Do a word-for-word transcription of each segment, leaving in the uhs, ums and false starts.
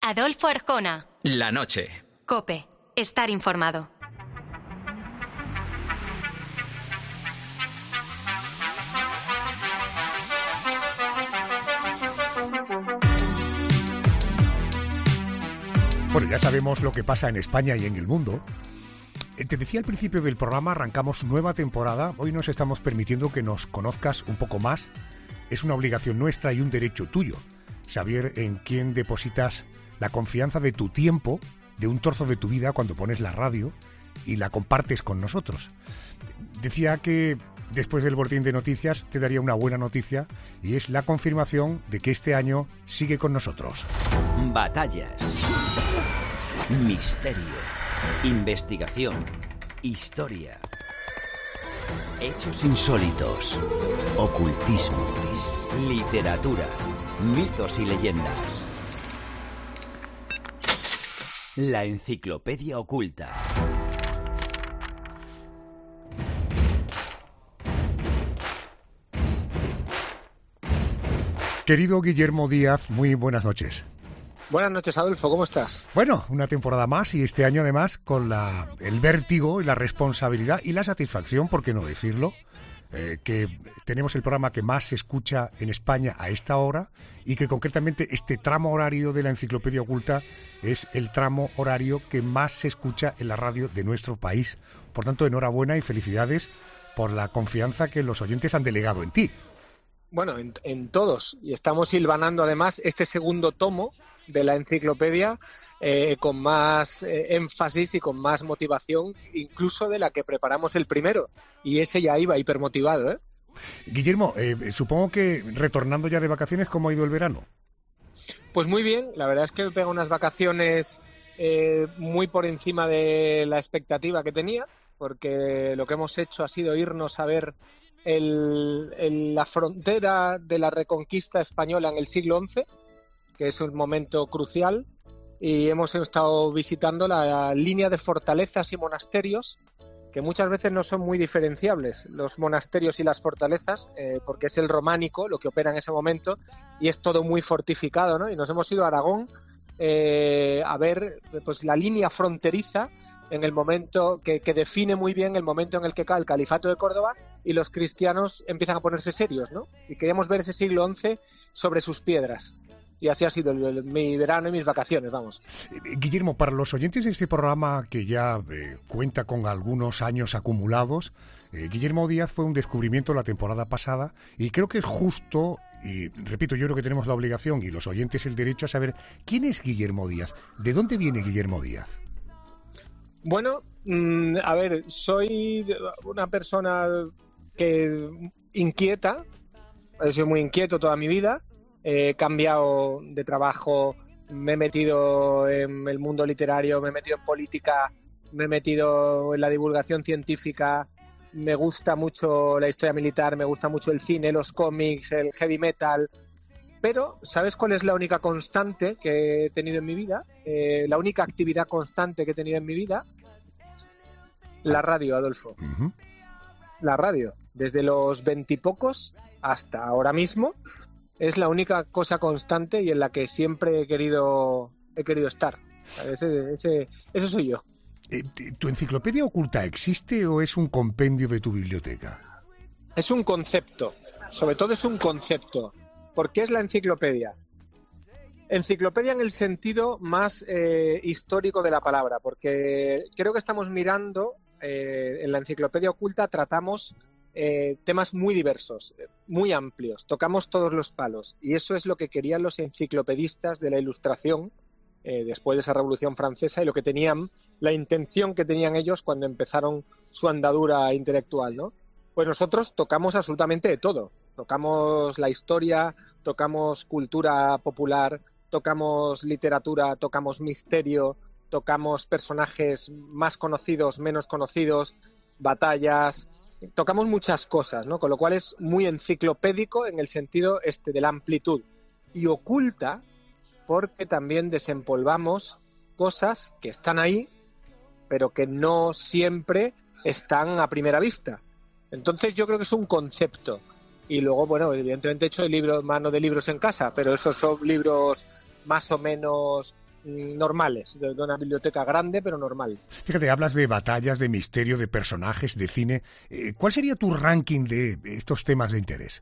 Adolfo Arjona. La noche. COPE. Estar informado. Bueno, ya sabemos lo que pasa en España y en el mundo. Te decía al principio del programa, arrancamos nueva temporada. Hoy nos estamos permitiendo que nos conozcas un poco más. Es una obligación nuestra y un derecho tuyo saber en quién depositas la confianza de tu tiempo, de un trozo de tu vida cuando pones la radio y la compartes con nosotros. Decía que después del boletín de noticias te daría una buena noticia y es la confirmación de que este año sigue con nosotros. Batallas, misterio, investigación, historia, hechos insólitos, ocultismo, literatura, mitos y leyendas. La enciclopedia oculta. Querido Guillermo Díaz, muy buenas noches. Buenas noches, Adolfo, ¿cómo estás? Bueno, una temporada más y este año además con la, el vértigo y la responsabilidad y la satisfacción, por qué no decirlo, eh, que tenemos el programa que más se escucha en España a esta hora y que concretamente este tramo horario de la Enciclopedia Oculta es el tramo horario que más se escucha en la radio de nuestro país. Por tanto, enhorabuena y felicidades por la confianza que los oyentes han delegado en ti. Bueno, en, en todos. Y estamos hilvanando además este segundo tomo de la enciclopedia eh, con más eh, énfasis y con más motivación, incluso de la que preparamos el primero. Y ese ya iba hipermotivado, ¿eh? Guillermo, eh, supongo que retornando ya de vacaciones, ¿cómo ha ido el verano? Pues muy bien. La verdad es que me pego unas vacaciones eh, muy por encima de la expectativa que tenía, porque lo que hemos hecho ha sido irnos a ver El, el, la frontera de la reconquista española en el siglo once, que es un momento crucial, y hemos estado visitando la línea de fortalezas y monasterios, que muchas veces no son muy diferenciables, los monasterios y las fortalezas, eh, porque es el románico lo que opera en ese momento, y es todo muy fortificado, ¿no? Y nos hemos ido a Aragón eh, a ver pues la línea fronteriza, en el momento que, que define muy bien el momento en el que cae el califato de Córdoba y los cristianos empiezan a ponerse serios, ¿no? Y queríamos ver ese siglo once sobre sus piedras. Y así ha sido el, el, mi verano y mis vacaciones, vamos. Guillermo, para los oyentes de este programa que ya eh, cuenta con algunos años acumulados, eh, Guillermo Díaz fue un descubrimiento la temporada pasada y creo que es justo, y repito, yo creo que tenemos la obligación y los oyentes el derecho a saber quién es Guillermo Díaz, de dónde viene Guillermo Díaz. Bueno, mmm, a ver, soy una persona que inquieta, he sido muy inquieto toda mi vida, he cambiado de trabajo, me he metido en el mundo literario, me he metido en política, me he metido en la divulgación científica, me gusta mucho la historia militar, me gusta mucho el cine, los cómics, el heavy metal. Pero, ¿sabes cuál es la única constante que he tenido en mi vida? Eh, la única actividad constante que he tenido en mi vida, la radio, Adolfo. Uh-huh. La radio. Desde los veintipocos hasta ahora mismo es la única cosa constante y en la que siempre he querido he querido estar. Ese, ese, eso soy yo. ¿Tu enciclopedia oculta existe o es un compendio de tu biblioteca? Es un concepto. Sobre todo es un concepto. ¿Por qué es la enciclopedia? Enciclopedia en el sentido más eh, histórico de la palabra, porque creo que estamos mirando, eh, en la enciclopedia oculta tratamos eh, temas muy diversos, muy amplios, tocamos todos los palos, y eso es lo que querían los enciclopedistas de la Ilustración, eh, después de esa Revolución Francesa, y lo que tenían, la intención que tenían ellos cuando empezaron su andadura intelectual, ¿no? Pues nosotros tocamos absolutamente de todo. Tocamos la historia, tocamos cultura popular, tocamos literatura, tocamos misterio, tocamos personajes más conocidos, menos conocidos, batallas, tocamos muchas cosas, ¿no? Con lo cual es muy enciclopédico en el sentido este de la amplitud. Y oculta porque también desempolvamos cosas que están ahí, pero que no siempre están a primera vista. Entonces yo creo que es un concepto. Y luego, bueno, evidentemente he hecho libros, mano de libros en casa, pero esos son libros más o menos normales, de una biblioteca grande pero normal. Fíjate, hablas de batallas, de misterio, de personajes, de cine. ¿Cuál sería tu ranking de estos temas de interés?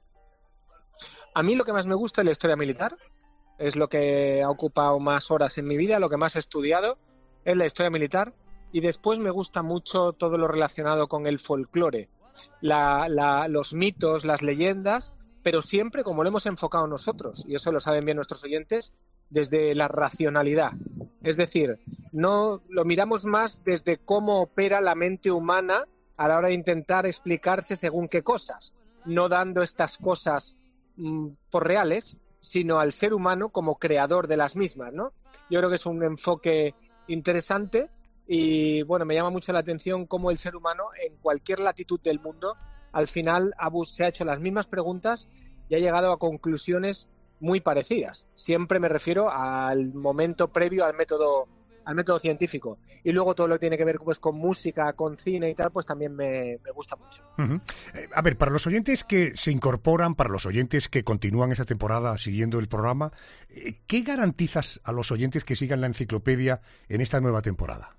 A mí lo que más me gusta es la historia militar, es lo que ha ocupado más horas en mi vida, lo que más he estudiado es la historia militar, y después me gusta mucho todo lo relacionado con el folclore, la, la, los mitos, las leyendas, pero siempre como lo hemos enfocado nosotros, y eso lo saben bien nuestros oyentes, desde la racionalidad. Es decir, no lo miramos más desde cómo opera la mente humana a la hora de intentar explicarse según qué cosas, no dando estas cosas mmm, por reales, sino al ser humano como creador de las mismas, ¿no? Yo creo que es un enfoque interesante y, bueno, me llama mucho la atención cómo el ser humano en cualquier latitud del mundo al final se ha hecho las mismas preguntas y ha llegado a conclusiones muy parecidas. Siempre me refiero al momento previo al método al método científico. Y luego todo lo que tiene que ver pues con música, con cine y tal, pues también me, me gusta mucho. Uh-huh. Eh, a ver, para los oyentes que se incorporan, para los oyentes que continúan esta temporada siguiendo el programa, eh, ¿qué garantizas a los oyentes que sigan la enciclopedia en esta nueva temporada?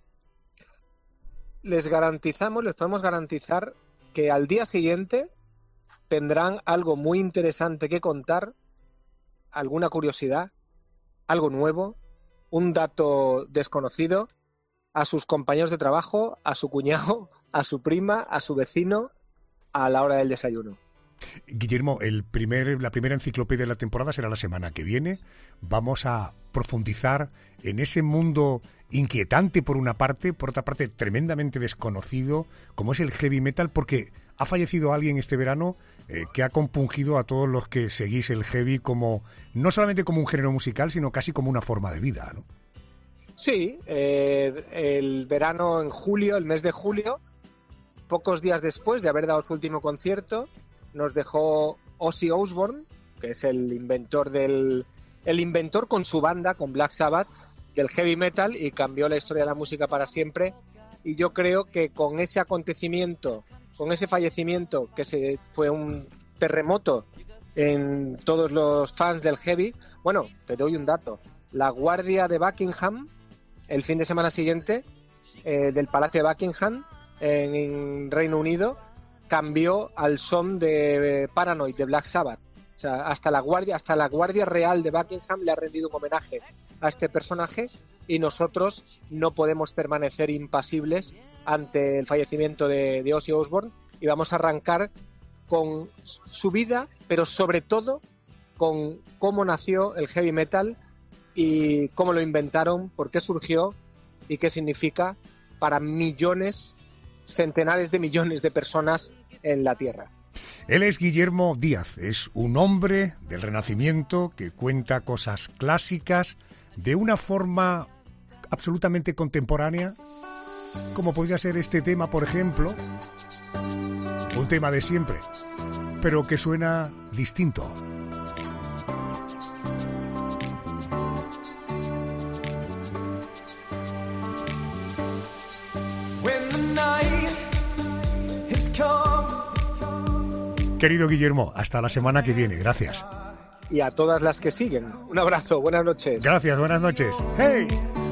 Les garantizamos, les podemos garantizar que al día siguiente tendrán algo muy interesante que contar, alguna curiosidad, algo nuevo, un dato desconocido, a sus compañeros de trabajo, a su cuñado, a su prima, a su vecino, a la hora del desayuno. Guillermo, el primer, la primera enciclopedia de la temporada será la semana que viene. Vamos a profundizar en ese mundo inquietante por una parte, por otra parte tremendamente desconocido, como es el heavy metal, porque ha fallecido alguien este verano eh, que ha compungido a todos los que seguís el heavy como no solamente como un género musical, sino casi como una forma de vida, ¿no? Sí, eh, el verano en julio, el mes de julio, pocos días después de haber dado su último concierto, nos dejó Ozzy Osbourne, que es el inventor del el inventor con su banda, con Black Sabbath, del heavy metal, y cambió la historia de la música para siempre. Y yo creo que con ese acontecimiento, con ese fallecimiento, que se fue un terremoto en todos los fans del heavy, bueno, te doy un dato. La Guardia de Buckingham, el fin de semana siguiente, eh, del Palacio de Buckingham, en, en Reino Unido, cambió al son de Paranoid, de Black Sabbath. O sea, hasta la guardia, hasta la Guardia Real de Buckingham le ha rendido un homenaje a este personaje, y nosotros no podemos permanecer impasibles ante el fallecimiento de, de Ozzy Osbourne, y vamos a arrancar con su vida, pero sobre todo con cómo nació el heavy metal y cómo lo inventaron, por qué surgió y qué significa para millones, centenares de millones de personas en la Tierra. Él es Guillermo Díaz, es un hombre del Renacimiento que cuenta cosas clásicas de una forma absolutamente contemporánea, como podría ser este tema, por ejemplo, un tema de siempre, pero que suena distinto. Querido Guillermo, hasta la semana que viene. Gracias. Y a todas las que siguen. Un abrazo. Buenas noches. Gracias. Buenas noches. ¡Hey!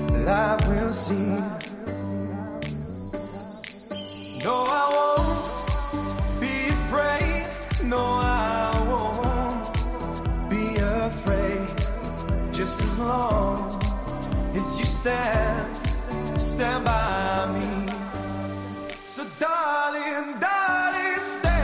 So darling, darling, stand.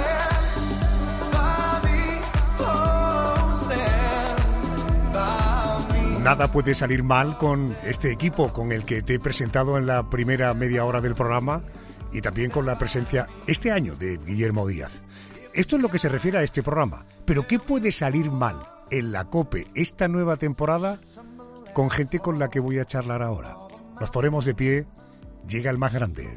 Nada puede salir mal con este equipo con el que te he presentado en la primera media hora del programa, y también con la presencia este año de Guillermo Díaz. Esto es lo que se refiere a este programa. Pero ¿qué puede salir mal en la COPE esta nueva temporada con gente con la que voy a charlar ahora? Nos ponemos de pie. Llega el más grande.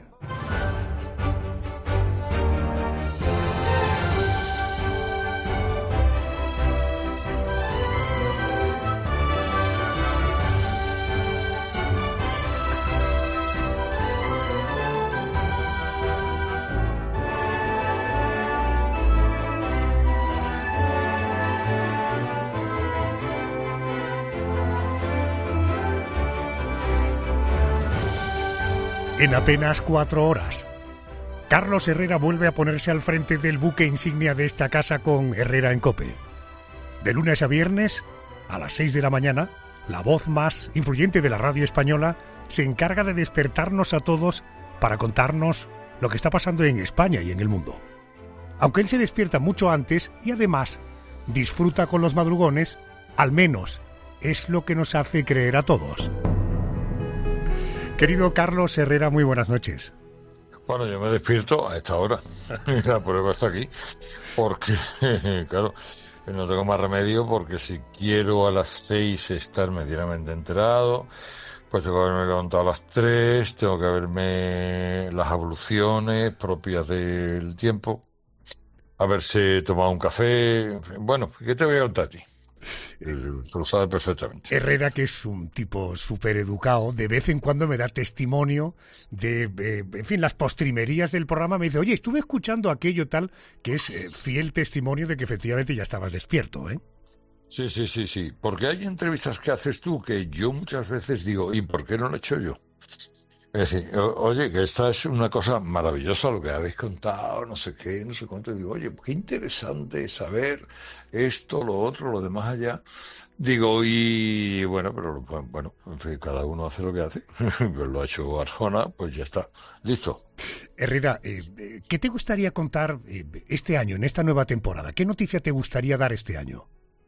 En apenas cuatro horas, Carlos Herrera vuelve a ponerse al frente del buque insignia de esta casa con Herrera en COPE. De lunes a viernes, a las seis de la mañana, la voz más influyente de la radio española se encarga de despertarnos a todos para contarnos lo que está pasando en España y en el mundo. Aunque él se despierta mucho antes y además disfruta con los madrugones, al menos es lo que nos hace creer a todos. Querido Carlos Herrera, muy buenas noches. Bueno, yo me despierto a esta hora y la prueba está aquí, porque, claro, no tengo más remedio, porque si quiero a las seis estar medianamente enterado, pues tengo que haberme levantado a las tres, tengo que haberme las abluciones propias del tiempo, haberse tomado un café, en fin. Bueno, ¿qué te voy a contar a ti? Tú lo sabes perfectamente. Herrera, que es un tipo súper educado, de vez en cuando me da testimonio de, eh, en fin, las postrimerías del programa. Me dice, oye, estuve escuchando aquello tal, que es eh, fiel testimonio de que efectivamente ya estabas despierto, ¿eh? Sí, sí, sí, sí. Porque hay entrevistas que haces tú que yo muchas veces digo, ¿y por qué no lo he hecho yo? Es decir, o- oye, que esta es una cosa maravillosa lo que habéis contado, no sé qué, no sé cuánto. Digo, oye, qué interesante saber esto, lo otro, lo demás allá. Digo, y bueno, pero pues, bueno, en fin, cada uno hace lo que hace. Pues lo ha hecho Arjona, pues ya está. Listo. Herrera, eh, eh, ¿qué te gustaría contar eh, este año, en esta nueva temporada? ¿Qué noticia te gustaría dar este año?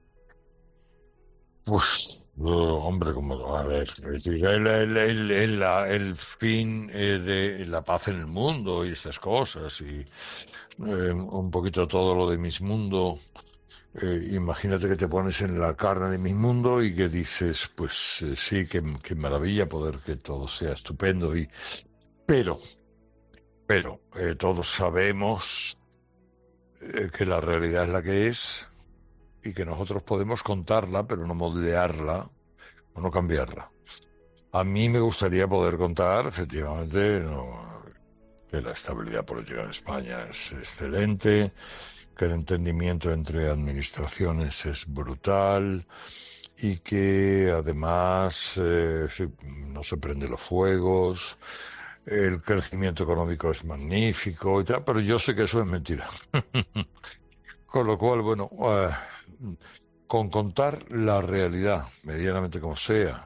Pues, oh, hombre, como, a ver, es decir, el, el, el, el, la- el fin eh, de la paz en el mundo y esas cosas, y eh, un poquito todo lo de Miss Mundo. Eh, imagínate que te pones en la carne de Miss Mundo y que dices, pues eh, sí, qué, qué maravilla poder que todo sea estupendo, y pero, pero, eh, todos sabemos eh, que la realidad es la que es y que nosotros podemos contarla, pero no moldearla o no cambiarla. A mí me gustaría poder contar, efectivamente, no, que la estabilidad política en España es excelente, que el entendimiento entre administraciones es brutal y que además eh, sí, no se prenden los fuegos, el crecimiento económico es magnífico y tal, pero yo sé que eso es mentira. Con lo cual, bueno, eh, con contar la realidad, medianamente como sea,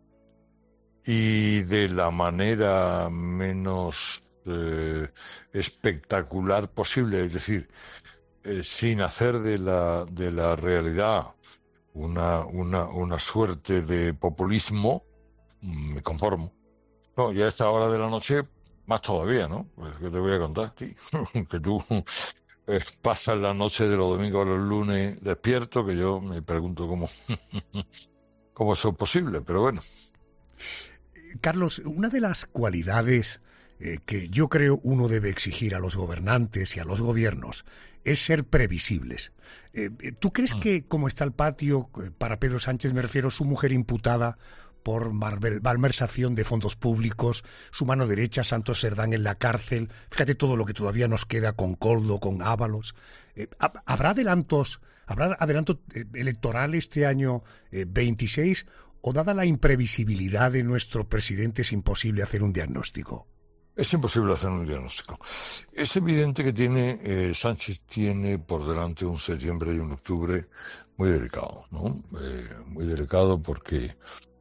y de la manera menos eh, espectacular posible, es decir, eh, sin hacer de la de la realidad una una una suerte de populismo, mm, me conformo. No, y a esta hora de la noche más todavía, ¿no? Pues que te voy a contar, sí, que tú eh, pasas la noche de los domingos a los lunes despierto, que yo me pregunto cómo cómo eso es posible, pero bueno. Carlos, una de las cualidades eh, que yo creo uno debe exigir a los gobernantes y a los gobiernos es ser previsibles. Eh, eh, ¿Tú crees que, como está el patio, eh, para Pedro Sánchez me refiero, su mujer imputada por malver- malversación de fondos públicos, su mano derecha, Santos Cerdán, en la cárcel, fíjate todo lo que todavía nos queda con Coldo, con Ábalos, eh, ¿hab- ¿habrá adelantos, habrá adelanto eh, electoral este año eh, veintiséis, o dada la imprevisibilidad de nuestro presidente es imposible hacer un diagnóstico? Es imposible hacer un diagnóstico. Es evidente que tiene eh, Sánchez tiene por delante un septiembre y un octubre muy delicado, ¿no? Eh, muy delicado porque,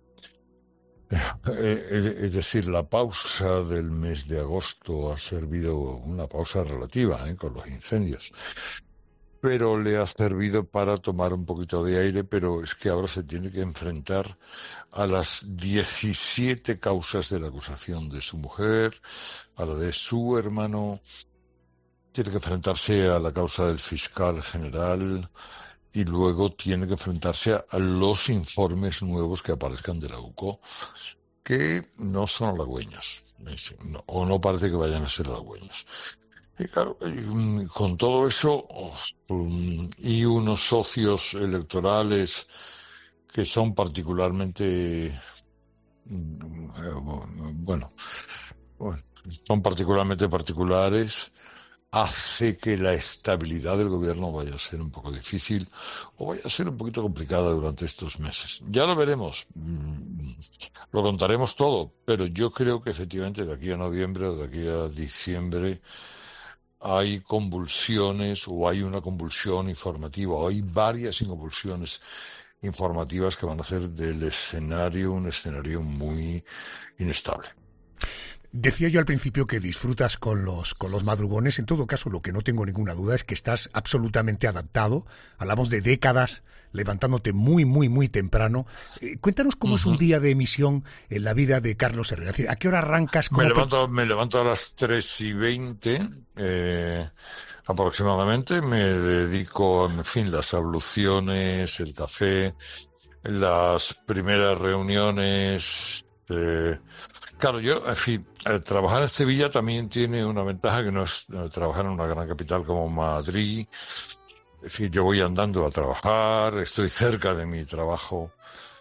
eh, es decir, la pausa del mes de agosto ha servido una pausa relativa, ¿eh? Con los incendios, pero le ha servido para tomar un poquito de aire, pero es que ahora se tiene que enfrentar a las diecisiete causas de la acusación de su mujer, a la de su hermano, tiene que enfrentarse a la causa del fiscal general y luego tiene que enfrentarse a, a los informes nuevos que aparezcan de la UCO, que no son halagüeños, es- no- o no parece que vayan a ser halagüeños. Y claro, y, con todo eso oh, um, y unos socios electorales que son particularmente, mm, eh, bueno, bueno, son particularmente particulares, hace que la estabilidad del gobierno vaya a ser un poco difícil o vaya a ser un poquito complicada durante estos meses. Ya lo veremos, lo contaremos todo, pero yo creo que efectivamente de aquí a noviembre o de aquí a diciembre hay convulsiones o hay una convulsión informativa o hay varias convulsiones informativas que van a hacer del escenario un escenario muy inestable. Decía yo al principio que disfrutas con los con los madrugones. En todo caso, lo que no tengo ninguna duda es que estás absolutamente adaptado. Hablamos de décadas levantándote muy, muy, muy temprano. Eh, cuéntanos cómo uh-huh. es un día de emisión en la vida de Carlos Herrera. Es decir, ¿a qué hora arrancas? Me levanto, me levanto a las tres y veinte eh, aproximadamente. Me dedico, en fin, las abluciones, el café, las primeras reuniones... Eh, Claro, yo, en fin, trabajar en Sevilla también tiene una ventaja que no es trabajar en una gran capital como Madrid. Es decir, yo voy andando a trabajar, estoy cerca de mi trabajo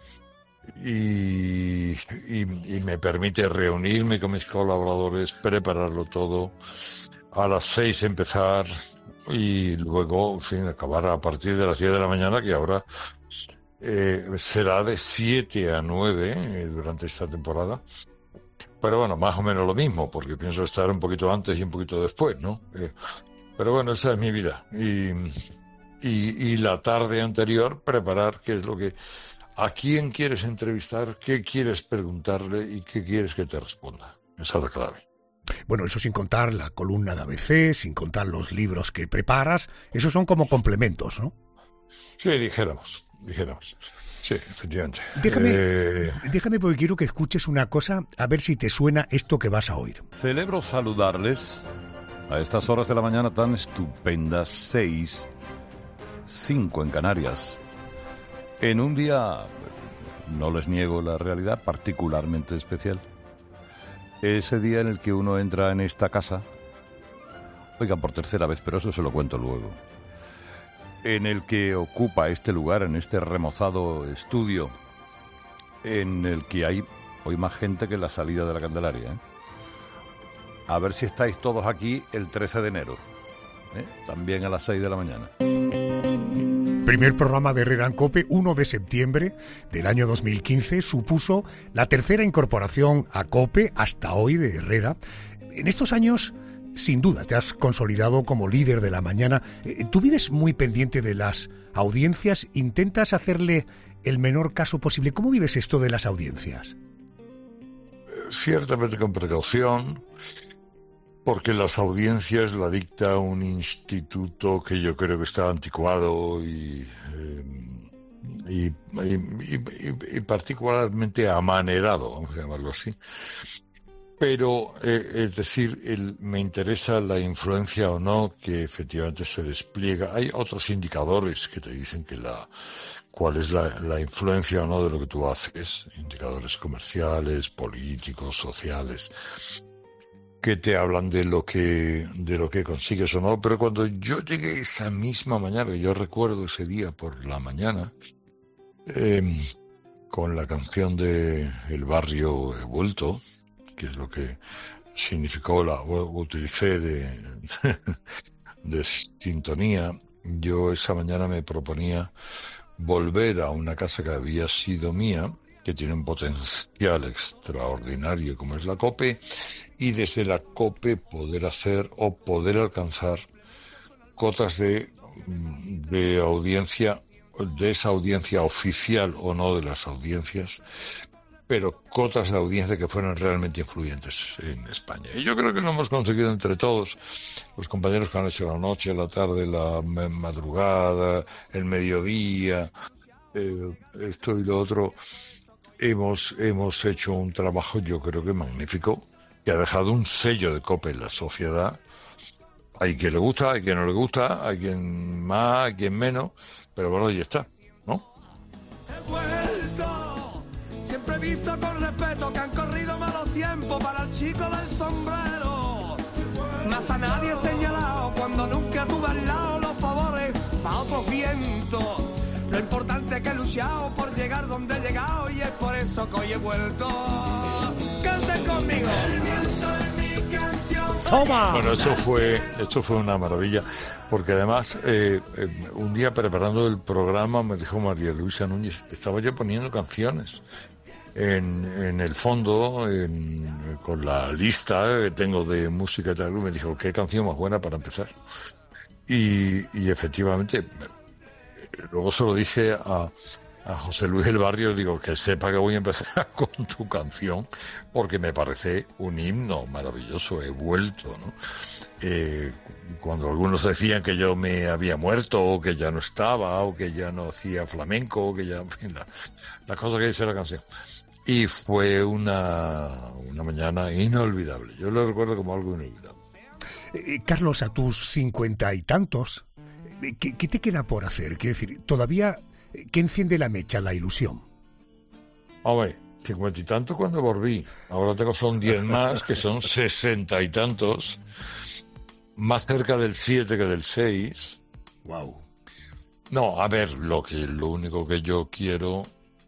y, y, y me permite reunirme con mis colaboradores, prepararlo todo, a las seis empezar y luego, en fin, acabar a partir de las diez de la mañana, que ahora eh, será de siete a nueve eh, durante esta temporada. Pero bueno, más o menos lo mismo, porque pienso estar un poquito antes y un poquito después, ¿no? Eh, pero bueno, esa es mi vida. Y, y, y la tarde anterior, preparar qué es lo que... ¿A quién quieres entrevistar? ¿Qué quieres preguntarle? ¿Y qué quieres que te responda? Esa es la clave. Bueno, eso sin contar la columna de A B C, sin contar los libros que preparas. Esos son como complementos, ¿no? Sí, dijéramos, dijéramos. Sí, efectivamente. Déjame, eh... déjame porque quiero que escuches una cosa, a ver si te suena esto que vas a oír. Celebro saludarles a estas horas de la mañana tan estupendas, seis, cinco en Canarias. En un día, no les niego la realidad, particularmente especial. Ese día en el que uno entra en esta casa, oigan, por tercera vez, pero eso se lo cuento luego, en el que ocupa este lugar, en este remozado estudio, en el que hay hoy más gente que en la salida de la Candelaria, ¿eh? A ver si estáis todos aquí el trece de enero, ¿eh? También a las seis de la mañana. Primer programa de Herrera en COPE, uno de septiembre del año dos mil quince, supuso la tercera incorporación a COPE hasta hoy de Herrera. En estos años... Sin duda, te has consolidado como líder de la mañana. Tú vives muy pendiente de las audiencias, intentas hacerle el menor caso posible. ¿Cómo vives esto de las audiencias? Ciertamente con precaución, porque las audiencias la dicta un instituto que yo creo que está anticuado y, eh, y, y, y, y particularmente amanerado, vamos a llamarlo así. Pero, eh, es decir, el, me interesa la influencia o no que efectivamente se despliega. Hay otros indicadores que te dicen que la cuál es la, la influencia o no de lo que tú haces, indicadores comerciales, políticos, sociales, que te hablan de lo que de lo que consigues o no. Pero cuando yo llegué esa misma mañana, yo recuerdo ese día por la mañana, eh, con la canción de El barrio he vuelto, que es lo que significó la o utilicé de, de sintonía, yo esa mañana me proponía volver a una casa que había sido mía, que tiene un potencial extraordinario como es la COPE, y desde la COPE poder hacer o poder alcanzar cotas de, de audiencia, de esa audiencia oficial o no de las audiencias, pero cotas de audiencia que fueran realmente influyentes en España. Y yo creo que lo hemos conseguido entre todos, los compañeros que han hecho la noche, la tarde, la madrugada, el mediodía, eh, esto y lo otro. Hemos, hemos hecho un trabajo, yo creo que magnífico, que ha dejado un sello de COPE en la sociedad. Hay quien le gusta, hay quien no le gusta, hay quien más, hay quien menos, pero bueno, ahí está, ¿no? He vuelto. Siempre he visto con respeto que han corrido malos tiempos para el chico del sombrero. Más a nadie he señalado cuando nunca tuve al lado los favores para otros vientos. Lo importante es que he luchado por llegar donde he llegado y es por eso que hoy he vuelto. ¡Canten conmigo! El viento es mi canción. ¡Toma! Bueno, esto fue, esto fue una maravilla, porque además, eh, eh, un día preparando el programa, me dijo María Luisa Núñez, estaba yo poniendo canciones en, en el fondo, en, con la lista que tengo de música y tal, y me dijo, ¿qué canción más buena para empezar? Y, y efectivamente, luego se lo dije a, a José Luis del Barrio, digo, que sepa que voy a empezar con tu canción, porque me parece un himno maravilloso, he vuelto, ¿no? Eh, cuando algunos decían que yo me había muerto, o que ya no estaba, o que ya no hacía flamenco, o que ya, en fin, la, la cosa que dice la canción. Y fue una, una mañana inolvidable, yo lo recuerdo como algo inolvidable. Eh, Carlos, a tus cincuenta y tantos, ¿qué, ¿qué te queda por hacer? Quiero decir, todavía, ¿qué enciende la mecha, la ilusión? Hombre, cincuenta y tantos cuando volví. Ahora tengo son diez más, que son sesenta y tantos. Más cerca del siete que del seis. Wow. No, a ver, lo que lo único que yo quiero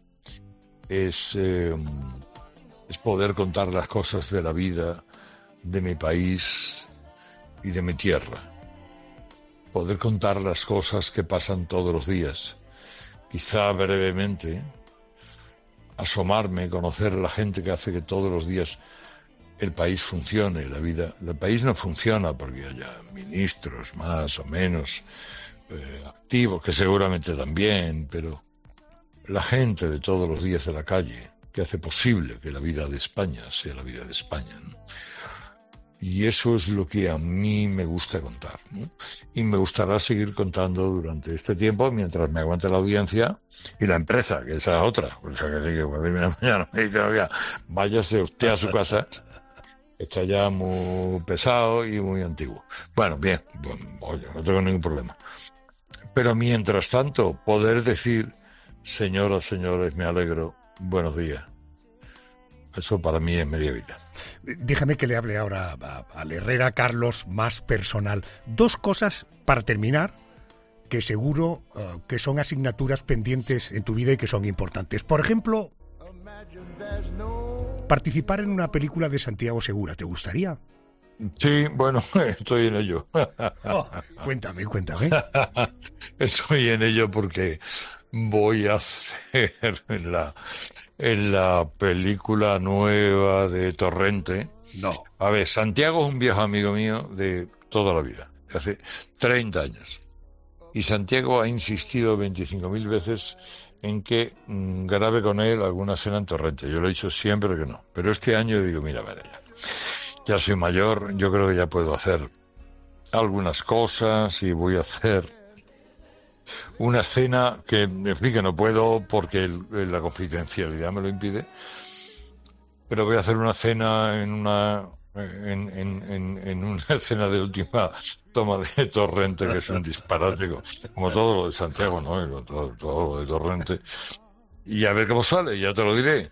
es, eh, es poder contar las cosas de la vida, de mi país y de mi tierra. Poder contar las cosas que pasan todos los días. Quizá brevemente asomarme, conocer a la gente que hace que todos los días el país funcione, la vida. El país no funciona porque haya ministros más o menos eh, activos, que seguramente también, pero la gente de todos los días de la calle que hace posible que la vida de España sea la vida de España, ¿no? Y eso es lo que a mí me gusta contar, ¿no? Y me gustará seguir contando durante este tiempo mientras me aguante la audiencia y la empresa, que esa es otra. O sea, que digo, mañana me dice, oiga, váyase usted a su casa, está ya muy pesado y muy antiguo. Bueno, bien, bueno, oye, no tengo ningún problema. Pero mientras tanto, poder decir, señoras, señores, me alegro, buenos días. Eso para mí es media vida. Déjame que le hable ahora a, al Herrera Carlos más personal. Dos cosas para terminar que seguro uh, que son asignaturas pendientes en tu vida y que son importantes. Por ejemplo, participar en una película de Santiago Segura. ¿Te gustaría? Sí, bueno, estoy en ello. Oh, cuéntame, cuéntame. Estoy en ello porque voy a hacer la... en la película nueva de Torrente. No. A ver, Santiago es un viejo amigo mío de toda la vida, de hace treinta años. Y Santiago ha insistido veinticinco mil veces en que mmm, grabe con él alguna escena en Torrente. Yo le he dicho siempre que no. Pero este año digo, mira, mira, ya, ya soy mayor, yo creo que ya puedo hacer algunas cosas y voy a hacer una escena que, en fin, que no puedo porque el, la confidencialidad me lo impide, pero voy a hacer una escena en una en, en, en, en una escena de última toma de Torrente, que es un disparate, como todo lo de Santiago, ¿no? Todo, todo lo de Torrente. Y a ver cómo sale, ya te lo diré.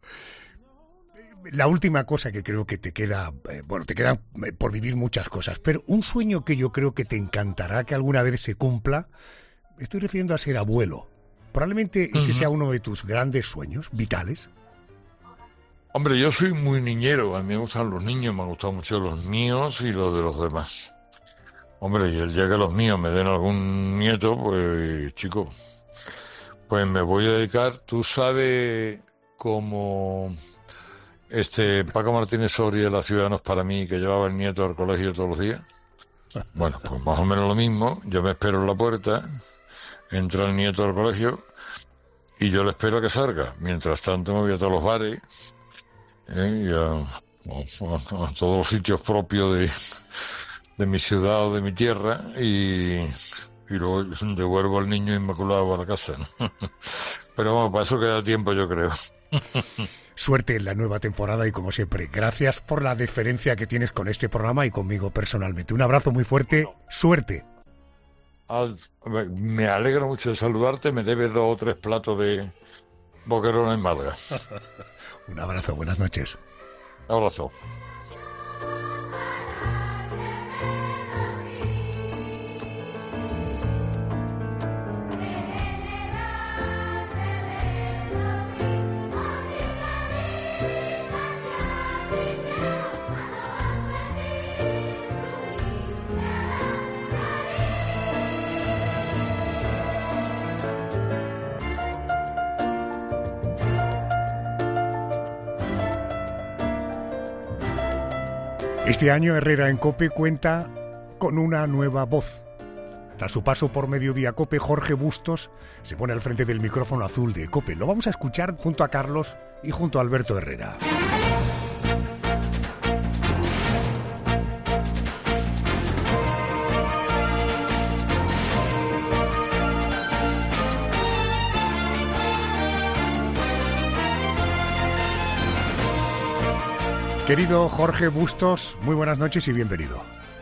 La última cosa que creo que te queda, eh, bueno, te quedan eh, por vivir muchas cosas, pero un sueño que yo creo que te encantará que alguna vez se cumpla. Me estoy refiriendo a ser abuelo. Probablemente ese uh-huh. sea uno de tus grandes sueños vitales. Hombre, yo soy muy niñero. A mí me gustan los niños, me han gustado mucho los míos y los de los demás. Hombre, y el día que los míos me den algún nieto, pues, chico, pues me voy a dedicar. Tú sabes cómo este Paco Martínez Soria de La Ciudad No Es Para Mí, que llevaba el nieto al colegio todos los días. Bueno, pues más o menos lo mismo. Yo me espero en la puerta. Entra el nieto al colegio y yo le espero a que salga. Mientras tanto me voy a todos los bares, ¿eh? y a, a, a, a todos los sitios propios de, de mi ciudad o de mi tierra y, y luego devuelvo al niño inmaculado a la casa, ¿no? Pero bueno, para eso queda tiempo, yo creo. Suerte en la nueva temporada y, como siempre, gracias por la deferencia que tienes con este programa y conmigo personalmente. Un abrazo muy fuerte. Suerte. Al, me alegro mucho de saludarte. Me debes dos o tres platos de boquerona en Málaga. Un abrazo, buenas noches. Un abrazo. Este año Herrera en COPE cuenta con una nueva voz. Tras su paso por Mediodía COPE, Jorge Bustos se pone al frente del micrófono azul de COPE. Lo vamos a escuchar junto a Carlos y junto a Alberto Herrera. Querido Jorge Bustos, muy buenas noches y bienvenido.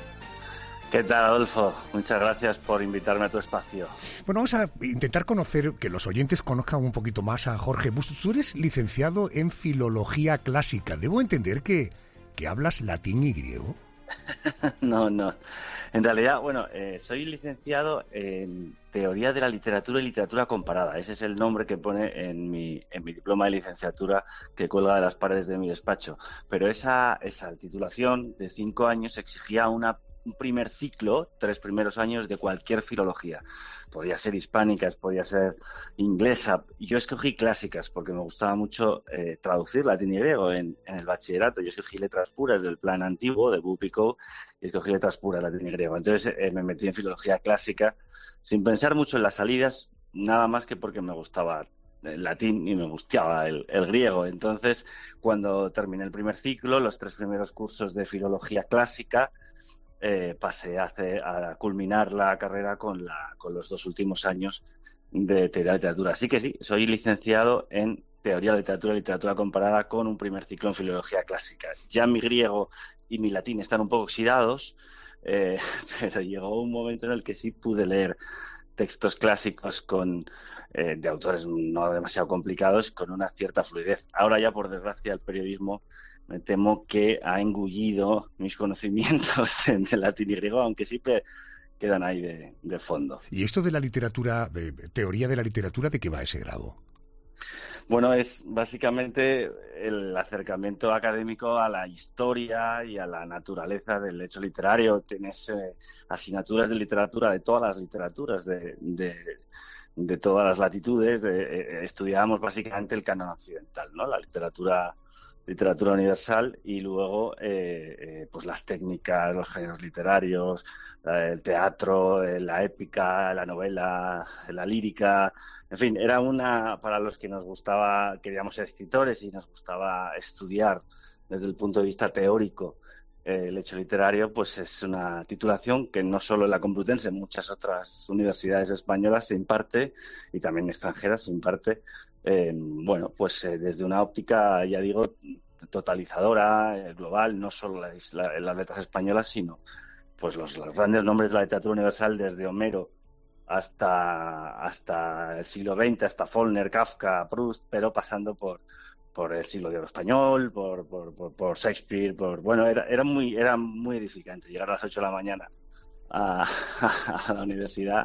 ¿Qué tal, Adolfo? Muchas gracias por invitarme a tu espacio. Bueno, vamos a intentar conocer, que los oyentes conozcan un poquito más a Jorge Bustos. Tú eres licenciado en Filología Clásica. ¿Debo entender que, que hablas latín y griego? No, no. En realidad, bueno, eh, soy licenciado en Teoría de la Literatura y Literatura Comparada. Ese es el nombre que pone en mi, en mi diploma de licenciatura que cuelga de las paredes de mi despacho. Pero esa, esa titulación de cinco años exigía una un primer ciclo, tres primeros años de cualquier filología. Podía ser hispánicas, podía ser inglesa. Yo escogí clásicas porque me gustaba mucho eh, traducir latín y griego en, en el bachillerato. Yo escogí letras puras del plan antiguo, de Bupicou, y escogí letras puras latín y griego. Entonces eh, me metí en filología clásica sin pensar mucho en las salidas, nada más que porque me gustaba el latín y me gustaba el, el griego. Entonces, cuando terminé el primer ciclo, los tres primeros cursos de filología clásica, Eh, pasé a, hacer, a culminar la carrera con, la, con los dos últimos años de teoría de la literatura. Así que sí, soy licenciado en teoría de la literatura y literatura comparada con un primer ciclo en filología clásica. Ya mi griego y mi latín están un poco oxidados, eh, pero llegó un momento en el que sí pude leer textos clásicos con eh, de autores no demasiado complicados con una cierta fluidez. Ahora ya, por desgracia, el periodismo me temo que ha engullido mis conocimientos de, de latín y griego, aunque siempre quedan ahí de, de fondo. ¿Y esto de la literatura, de teoría de la literatura, de qué va ese grado? Bueno, es básicamente el acercamiento académico a la historia y a la naturaleza del hecho literario. Tienes eh, asignaturas de literatura de todas las literaturas, de, de, de todas las latitudes. De, eh, estudiábamos básicamente el canon occidental, ¿no? La literatura literatura universal y luego eh, eh, pues las técnicas, los géneros literarios, eh, el teatro, eh, la épica, la novela, la lírica, en fin, era una, para los que nos gustaba, queríamos ser escritores y nos gustaba estudiar desde el punto de vista teórico eh, el hecho literario, pues es una titulación que no solo en la Complutense, en muchas otras universidades españolas se imparte y también extranjeras se imparte. Eh, bueno, pues eh, desde una óptica, ya digo, totalizadora, eh, global, no solo las, la, las letras españolas, sino pues los, los grandes nombres de la literatura universal, desde Homero hasta, hasta el siglo veinte, hasta Faulkner, Kafka, Proust, pero pasando por, por el siglo de oro español, por, por, por, por Shakespeare, por bueno, era, era muy, era muy edificante llegar a las ocho de la mañana a, a la universidad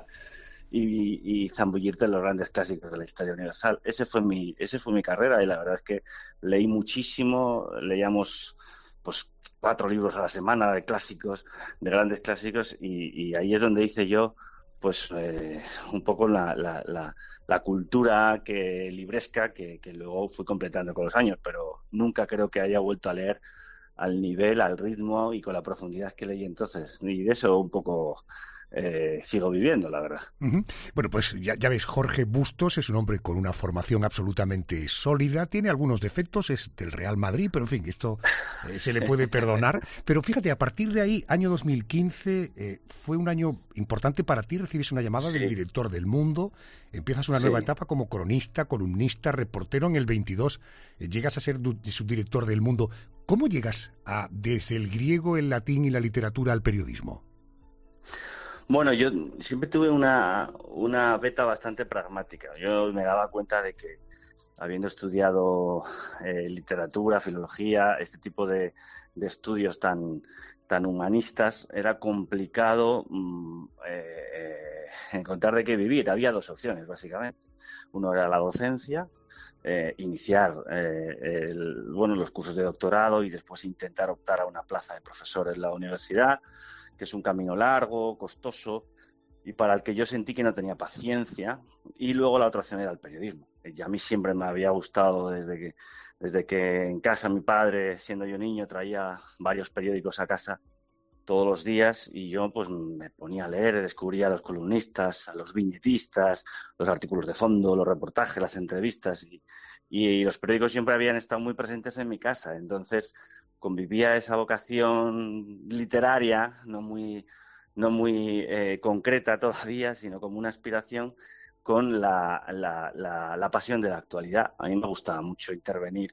y, y zambullirte en los grandes clásicos de la historia universal. Ese fue mi, ese fue mi carrera y la verdad es que leí muchísimo, leíamos pues cuatro libros a la semana de clásicos, de grandes clásicos y, y ahí es donde hice yo pues eh, un poco la, la, la, la cultura que libresca que, que luego fui completando con los años, pero nunca creo que haya vuelto a leer al nivel, al ritmo y con la profundidad que leí entonces. Y de eso un poco eh, sigo viviendo, la verdad. Uh-huh. Bueno, pues ya, ya ves, Jorge Bustos es un hombre con una formación absolutamente sólida, tiene algunos defectos, es del Real Madrid, pero en fin, esto eh, se le puede perdonar. Pero fíjate, a partir de ahí, año dos mil quince, eh, fue un año importante para ti, recibes una llamada sí. del director del Mundo, empiezas una sí. nueva etapa como cronista, columnista, reportero en el veintidós, eh, llegas a ser du- subdirector del Mundo. ¿Cómo llegas a, desde el griego, el latín y la literatura al periodismo? Bueno, yo siempre tuve una, una beta bastante pragmática. Yo me daba cuenta de que, habiendo estudiado eh, literatura, filología, este tipo de, de estudios tan, tan humanistas, era complicado mmm, eh, encontrar de qué vivir. Había dos opciones, básicamente. Uno era la docencia, eh, iniciar eh, el, bueno, los cursos de doctorado y después intentar optar a una plaza de profesor en la universidad, que es un camino largo, costoso y para el que yo sentí que no tenía paciencia, y luego la otra opción era el periodismo. Y a mí siempre me había gustado desde que, desde que en casa mi padre, siendo yo niño, traía varios periódicos a casa todos los días y yo pues me ponía a leer, descubría a los columnistas, a los viñetistas, los artículos de fondo, los reportajes, las entrevistas y, y los periódicos siempre habían estado muy presentes en mi casa. Entonces convivía esa vocación literaria, no muy, no muy eh, concreta todavía, sino como una aspiración con la, la, la, la pasión de la actualidad. A mí me gustaba mucho intervenir,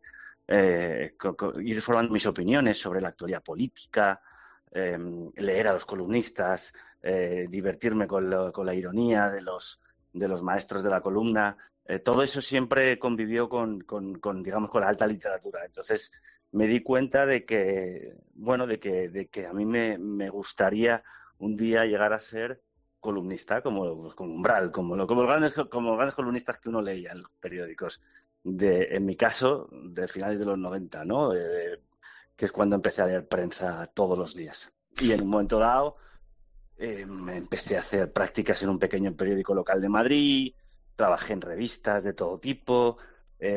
eh, con, con, ir formando mis opiniones sobre la actualidad política, eh, leer a los columnistas, eh, divertirme con, lo, con la ironía de los, de los maestros de la columna. Eh, todo eso siempre convivió con, con, con, digamos, con la alta literatura. Entonces me di cuenta de que, bueno, de que, de que a mí me, me gustaría un día llegar a ser columnista, como, pues, como Umbral, como, lo, como, los grandes, como los grandes columnistas que uno leía en los periódicos. De, en mi caso, de finales de los noventa, ¿no? De, de, que es cuando empecé a leer prensa todos los días. Y en un momento dado eh, me empecé a hacer prácticas en un pequeño periódico local de Madrid, trabajé en revistas de todo tipo, eh,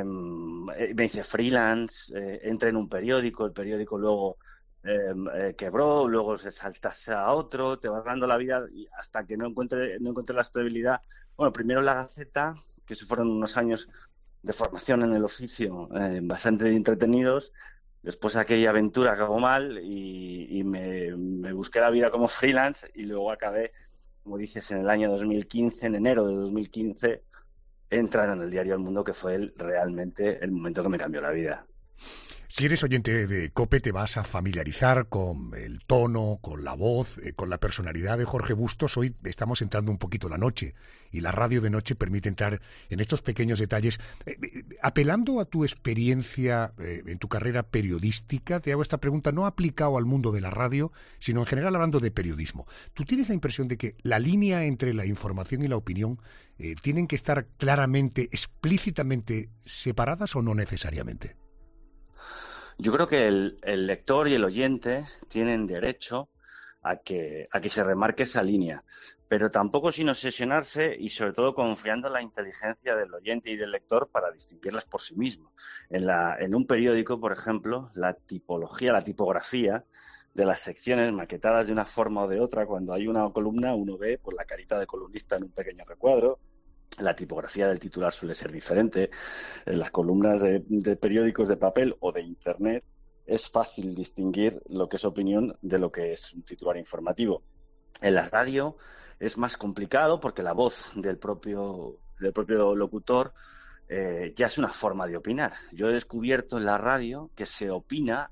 me hice freelance, eh, entré en un periódico, el periódico luego eh, eh, quebró, luego se saltase a otro, te vas dando la vida y hasta que no encuentre, no encuentre la estabilidad. Bueno, primero la Gaceta, que eso fueron unos años de formación en el oficio eh, bastante entretenidos. Después aquella aventura acabó mal y, y me, me busqué la vida como freelance y luego acabé, como dices, en el año dos mil quince, en enero de dos mil quince, entrando en el diario El Mundo, que fue el, realmente el momento que me cambió la vida. Si eres oyente de COPE, te vas a familiarizar con el tono, con la voz, eh, con la personalidad de Jorge Bustos. Hoy estamos entrando un poquito la noche y la radio de noche permite entrar en estos pequeños detalles. Eh, eh, apelando a tu experiencia eh, en tu carrera periodística, te hago esta pregunta no aplicado al mundo de la radio, sino en general hablando de periodismo. ¿Tú tienes la impresión de que la línea entre la información y la opinión eh, tienen que estar claramente, explícitamente separadas o no necesariamente? Yo creo que el, el lector y el oyente tienen derecho a que, a que se remarque esa línea, pero tampoco sin obsesionarse y sobre todo confiando en la inteligencia del oyente y del lector para distinguirlas por sí mismo. En, la, en un periódico, por ejemplo, la tipología, la tipografía de las secciones maquetadas de una forma o de otra, cuando hay una columna uno ve por la carita de columnista en un pequeño recuadro. La tipografía del titular suele ser diferente. En las columnas de, de periódicos de papel o de Internet es fácil distinguir lo que es opinión de lo que es un titular informativo. En la radio es más complicado porque la voz del propio, del propio locutor eh, ya es una forma de opinar. Yo he descubierto en la radio que se opina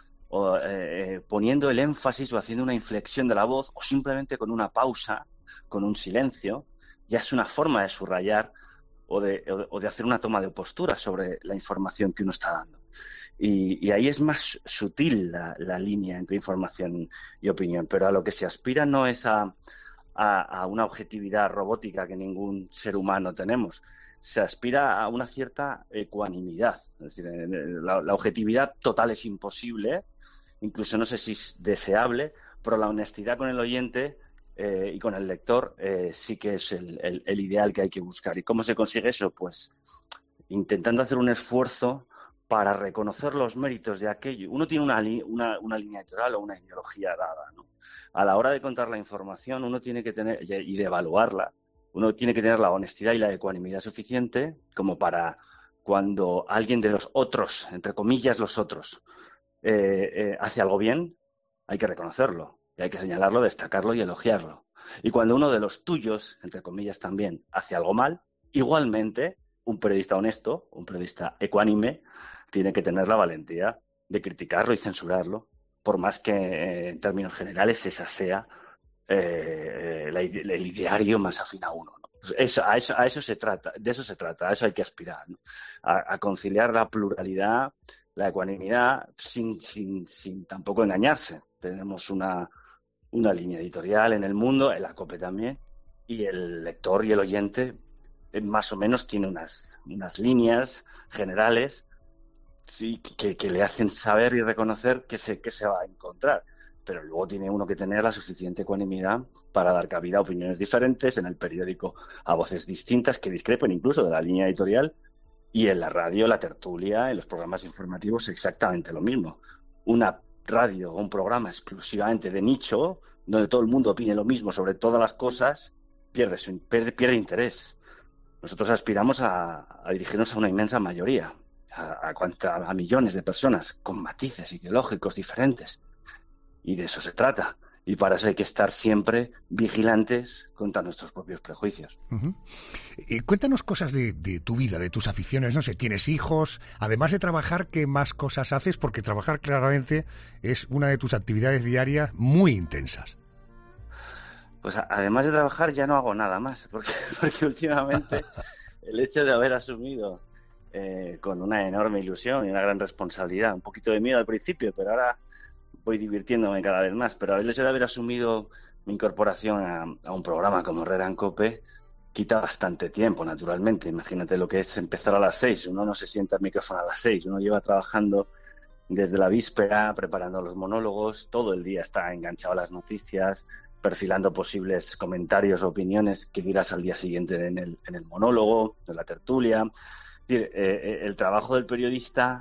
o, eh, poniendo el énfasis o haciendo una inflexión de la voz o simplemente con una pausa, con un silencio. Ya es una forma de subrayar o de, o de hacer una toma de postura sobre la información que uno está dando. Y, y ahí es más sutil la, la línea entre información y opinión, pero a lo que se aspira no es a, a, a una objetividad robótica que ningún ser humano tenemos. Se aspira a una cierta ecuanimidad. Es decir, la, la objetividad total es imposible, incluso no sé si es deseable, pero la honestidad con el oyente Eh, y con el lector eh, sí que es el, el, el ideal que hay que buscar. ¿Y cómo se consigue eso? Pues intentando hacer un esfuerzo para reconocer los méritos de aquello. Uno tiene una, una, una línea editorial o una ideología dada, ¿no? A la hora de contar la información uno tiene que tener, y de evaluarla, uno tiene que tener la honestidad y la ecuanimidad suficiente como para cuando alguien de los otros, entre comillas los otros, eh, eh, hace algo bien, hay que reconocerlo. Y hay que señalarlo, destacarlo y elogiarlo. Y cuando uno de los tuyos, entre comillas también, hace algo mal, igualmente un periodista honesto, un periodista ecuánime, tiene que tener la valentía de criticarlo y censurarlo, por más que eh, en términos generales esa sea eh, la, el ideario más afín a uno, ¿no? Pues eso, a, eso, a eso se trata, de eso se trata, a eso hay que aspirar, ¿no? a, a conciliar la pluralidad, la ecuanimidad, sin, sin, sin tampoco engañarse. Tenemos una una línea editorial en el mundo, en la COPE también, y el lector y el oyente eh, más o menos tiene unas, unas líneas generales sí, que, que le hacen saber y reconocer que se, que se va a encontrar. pero luego tiene uno que tener la suficiente ecuanimidad para dar cabida a opiniones diferentes, en el periódico a voces distintas que discrepen incluso de la línea editorial, y en la radio, la tertulia, en los programas informativos exactamente lo mismo. Una radio o un programa exclusivamente de nicho, donde todo el mundo opine lo mismo sobre todas las cosas, pierde, su, pierde, pierde interés. Nosotros aspiramos a, a dirigirnos a una inmensa mayoría, a, a, a millones de personas con matices ideológicos diferentes. Y de eso se trata. Y para eso hay que estar siempre vigilantes contra nuestros propios prejuicios. Uh-huh. Eh, cuéntanos cosas de, de tu vida, de tus aficiones. No sé, ¿tienes hijos? Además de trabajar, ¿qué más cosas haces? Porque trabajar claramente es una de tus actividades diarias muy intensas. Pues a, además de trabajar ya no hago nada más. Porque, porque últimamente el hecho de haber asumido eh, con una enorme ilusión y una gran responsabilidad, un poquito de miedo al principio, pero ahora voy divirtiéndome cada vez más, pero el hecho de haber asumido mi incorporación a, a un programa como Herrera en COPE quita bastante tiempo, naturalmente. Imagínate lo que es empezar a las seis, uno no se sienta al micrófono a las seis, uno lleva trabajando desde la víspera, preparando los monólogos, todo el día está enganchado a las noticias, perfilando posibles comentarios o opiniones que dirás al día siguiente en el, en el monólogo, en la tertulia. Es decir, eh, el trabajo del periodista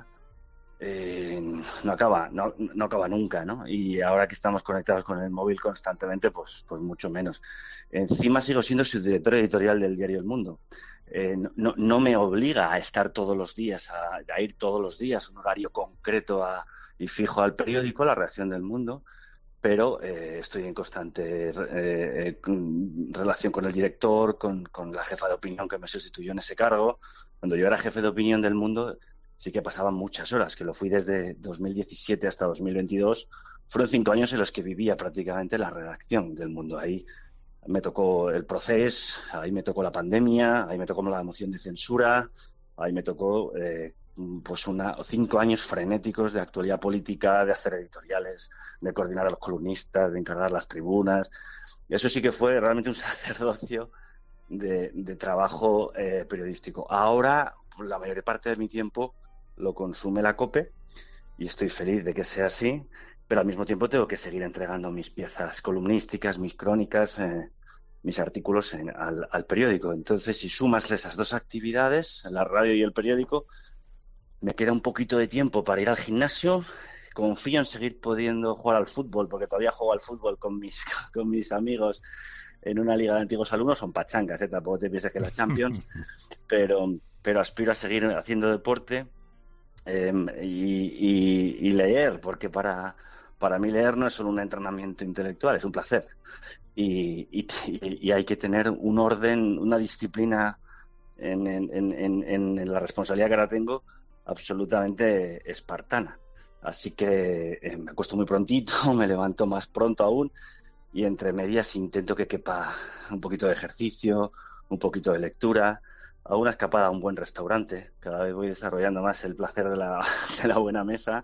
Eh, no acaba no, no acaba nunca, ¿no? Y ahora que estamos conectados con el móvil constantemente, pues, pues mucho menos. Encima sigo siendo subdirector editorial del diario El Mundo. Eh, no, no me obliga a estar todos los días, a, a ir todos los días, un horario concreto a, y fijo al periódico, la redacción del Mundo, pero eh, estoy en constante eh, relación con el director, con, con la jefa de opinión que me sustituyó en ese cargo. Cuando yo era jefe de opinión del Mundo, sí que pasaban muchas horas, que lo fui desde dos mil diecisiete hasta dos mil veintidós. Fueron cinco años en los que vivía prácticamente la redacción del Mundo. Ahí me tocó el proceso, ahí me tocó la pandemia, ahí me tocó la moción de censura, ahí me tocó eh, pues una, cinco años frenéticos de actualidad política, de hacer editoriales, de coordinar a los columnistas, de encargar las tribunas. Eso sí que fue realmente un sacerdocio de, de trabajo eh, periodístico. Ahora, la mayor parte de mi tiempo lo consume la COPE y estoy feliz de que sea así, pero al mismo tiempo tengo que seguir entregando mis piezas columnísticas, mis crónicas, eh, mis artículos en, al, al periódico. Entonces, si sumas esas dos actividades, la radio y el periódico, me queda un poquito de tiempo para ir al gimnasio. Confío en seguir pudiendo jugar al fútbol, porque todavía juego al fútbol con mis, con mis amigos en una liga de antiguos alumnos. Son pachangas, ¿eh? Tampoco te pienses que la Champions, pero, pero aspiro a seguir haciendo deporte eh, y, y, y leer, porque para, para mí leer no es solo un entrenamiento intelectual, es un placer. Y, y, y hay que tener un orden, una disciplina en, en, en, en la responsabilidad que ahora tengo absolutamente espartana. Así que eh, me acuesto muy prontito, me levanto más pronto aún y entre medias intento que quepa un poquito de ejercicio, un poquito de lectura, a una escapada a un buen restaurante. Cada vez voy desarrollando más el placer de la, de la buena mesa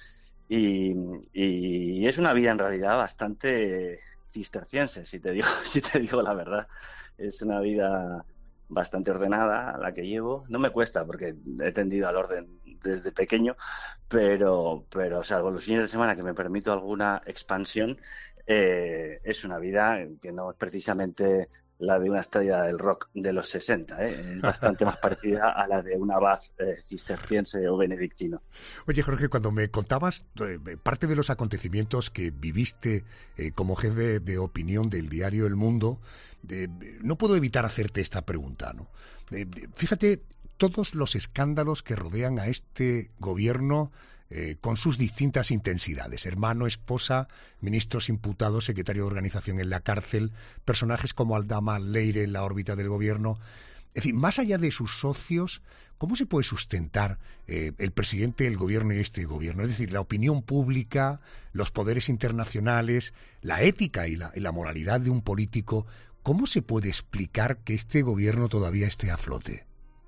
y, y es una vida en realidad bastante cisterciense, si te digo, si te digo la verdad. Es una vida bastante ordenada la que llevo. No me cuesta porque he tendido al orden desde pequeño, pero, pero salvo los fines de semana que me permito alguna expansión, eh, es una vida que no es precisamente la de una estrella del rock de los sesenta, ¿eh? Es bastante más parecida a la de un abad eh, cisterciense o benedictino. Oye, Jorge, cuando me contabas eh, parte de los acontecimientos que viviste eh, como jefe de opinión del diario El Mundo, eh, no puedo evitar hacerte esta pregunta, ¿no? Eh, fíjate, todos los escándalos que rodean a este gobierno eh, con sus distintas intensidades. Hermano, esposa, ministros imputados, secretario de organización en la cárcel, personajes como Aldama Leire en la órbita del gobierno. En fin, más allá de sus socios, ¿cómo se puede sustentar eh, el presidente del gobierno y este gobierno? Es decir, la opinión pública, los poderes internacionales, la ética y la, y la moralidad de un político. ¿Cómo se puede explicar que este gobierno todavía esté a flote?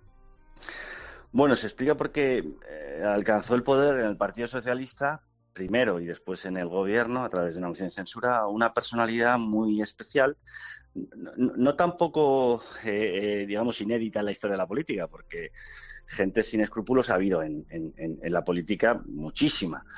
Bueno, se explica porque eh, alcanzó el poder en el Partido Socialista, primero y después en el gobierno, a través de una moción de censura, una personalidad muy especial, no, no tampoco, eh, eh, digamos, inédita en la historia de la política, porque gente sin escrúpulos ha habido en, en, en la política muchísima.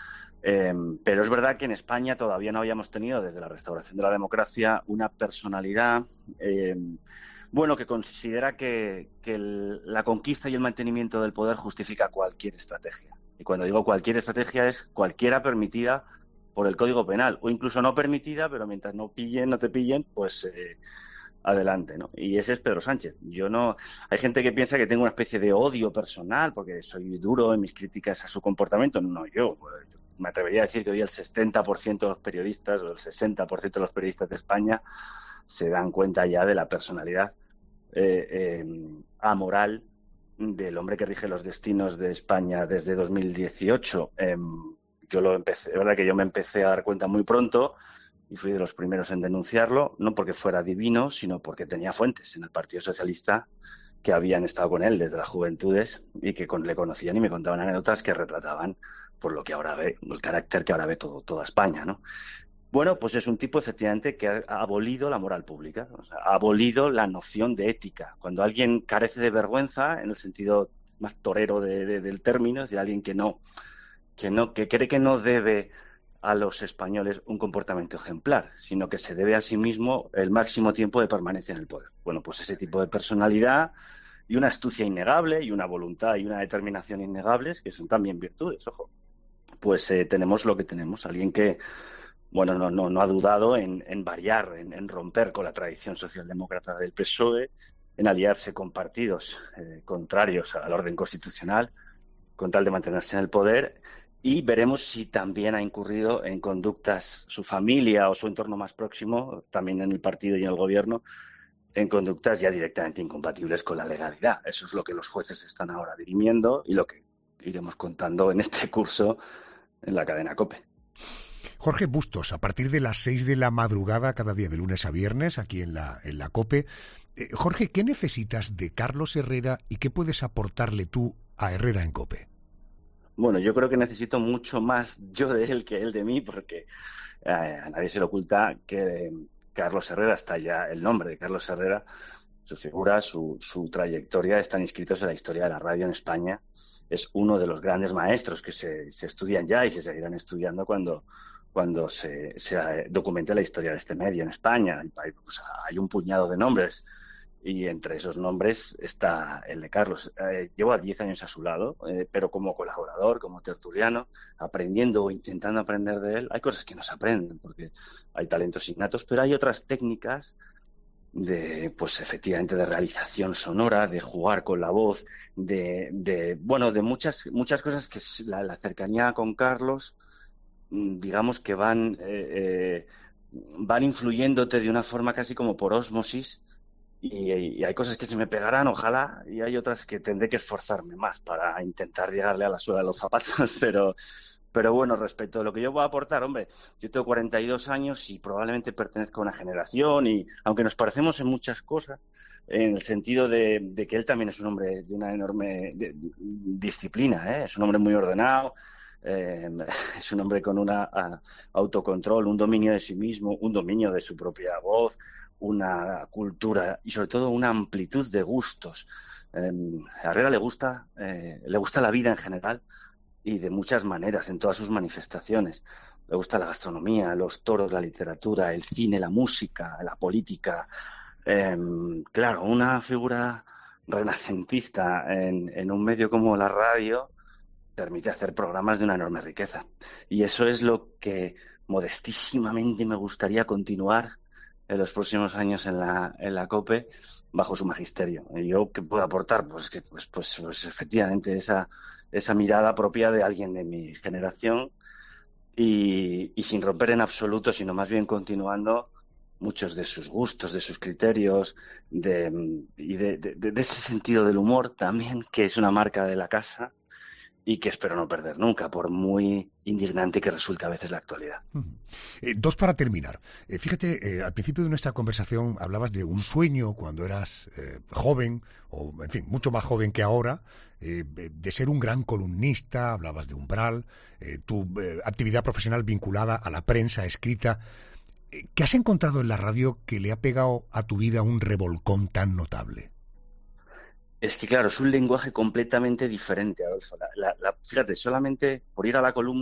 Eh, pero es verdad que en España todavía no habíamos tenido, desde la restauración de la democracia, una personalidad, eh, bueno, que considera que, que el, la conquista y el mantenimiento del poder justifica cualquier estrategia. Y cuando digo cualquier estrategia es cualquiera permitida por el Código Penal, o incluso no permitida, pero mientras no pillen, no te pillen, pues eh, adelante, ¿no? Y ese es Pedro Sánchez. Yo no, hay gente que piensa que tengo una especie de odio personal porque soy duro en mis críticas a su comportamiento. No, yo, yo me atrevería a decir que hoy el setenta por ciento de los periodistas o el sesenta por ciento de los periodistas de España se dan cuenta ya de la personalidad eh, eh, amoral del hombre que rige los destinos de España desde dos mil dieciocho. Eh, yo lo empecé, es verdad que yo me empecé a dar cuenta muy pronto y fui de los primeros en denunciarlo, no porque fuera divino, sino porque tenía fuentes en el Partido Socialista que habían estado con él desde las juventudes y que con, le conocían y me contaban anécdotas que retrataban por lo que ahora ve, el carácter que ahora ve todo, toda España, ¿no? Bueno, pues es un tipo efectivamente que ha, ha abolido la moral pública, o sea, ha abolido la noción de ética. Cuando alguien carece de vergüenza, en el sentido más torero de, de, del término, es de alguien que no, que no, que cree que no debe a los españoles un comportamiento ejemplar, sino que se debe a sí mismo el máximo tiempo de permanencia en el poder. Bueno, pues ese tipo de personalidad y una astucia innegable y una voluntad y una determinación innegables, que son también virtudes, ojo. Pues eh, tenemos lo que tenemos, alguien que, bueno, no, no, no ha dudado en, en variar, en, en romper con la tradición socialdemócrata del P S O E, en aliarse con partidos eh, contrarios al orden constitucional, con tal de mantenerse en el poder, y veremos si también ha incurrido en conductas, su familia o su entorno más próximo, también en el partido y en el gobierno, en conductas ya directamente incompatibles con la legalidad. Eso es lo que los jueces están ahora dirimiendo y lo que iremos contando en este curso en la cadena COPE. Jorge Bustos, a partir de las seis de la madrugada, cada día de lunes a viernes, aquí en la, en la COPE. Eh, Jorge, ¿qué necesitas de Carlos Herrera y qué puedes aportarle tú a Herrera en COPE? Bueno, yo creo que necesito mucho más yo de él que él de mí, porque eh, a nadie se le oculta que eh, Carlos Herrera, está ya el nombre de Carlos Herrera, su figura, su, su trayectoria están inscritos en la historia de la radio en España. Es uno de los grandes maestros que se, se estudian ya y se seguirán estudiando cuando, cuando se, se documente la historia de este medio en España. Hay, pues, hay un puñado de nombres y entre esos nombres está el de Carlos. Eh, llevo diez años a su lado, eh, pero como colaborador, como tertuliano, aprendiendo o intentando aprender de él. Hay cosas que no se aprenden porque hay talentos innatos, pero hay otras técnicas de, pues efectivamente, de realización sonora, de jugar con la voz, de, de bueno, de muchas muchas cosas que la, la cercanía con Carlos, digamos que van eh, eh, van influyéndote de una forma casi como por ósmosis y, y hay cosas que se me pegarán, ojalá, y hay otras que tendré que esforzarme más para intentar llegarle a la suela de los zapatos, pero Pero bueno, respecto a lo que yo voy a aportar, hombre, yo tengo cuarenta y dos años y probablemente pertenezco a una generación y, aunque nos parecemos en muchas cosas, en el sentido de, de que él también es un hombre de una enorme de, de, disciplina, ¿eh? Es un hombre muy ordenado, eh, es un hombre con un autocontrol, un dominio de sí mismo, un dominio de su propia voz, una cultura y sobre todo una amplitud de gustos. Eh, a Herrera le gusta, eh, le gusta la vida en general, y de muchas maneras, en todas sus manifestaciones. Le gusta la gastronomía, los toros, la literatura, el cine, la música, la política. Eh, claro, una figura renacentista en, en un medio como la radio permite hacer programas de una enorme riqueza. Y eso es lo que modestísimamente me gustaría continuar en los próximos años en la, en la COPE bajo su magisterio. ¿Y yo qué puedo aportar? Pues que pues, pues, pues efectivamente esa esa mirada propia de alguien de mi generación y, y sin romper en absoluto, sino más bien continuando muchos de sus gustos, de sus criterios de, y de, de, de ese sentido del humor también, que es una marca de la casa y que espero no perder nunca, por muy indignante que resulte a veces la actualidad. Eh, dos para terminar. Eh, fíjate, eh, al principio de nuestra conversación hablabas de un sueño cuando eras eh, joven, o en fin, mucho más joven que ahora, eh, de ser un gran columnista, hablabas de Umbral, eh, tu eh, actividad profesional vinculada a la prensa escrita. Eh, ¿Qué has encontrado en la radio que le ha pegado a tu vida un revolcón tan notable? Es que, claro, es un lenguaje completamente diferente, Adolfo. La, la, la, fíjate, solamente por ir a la columna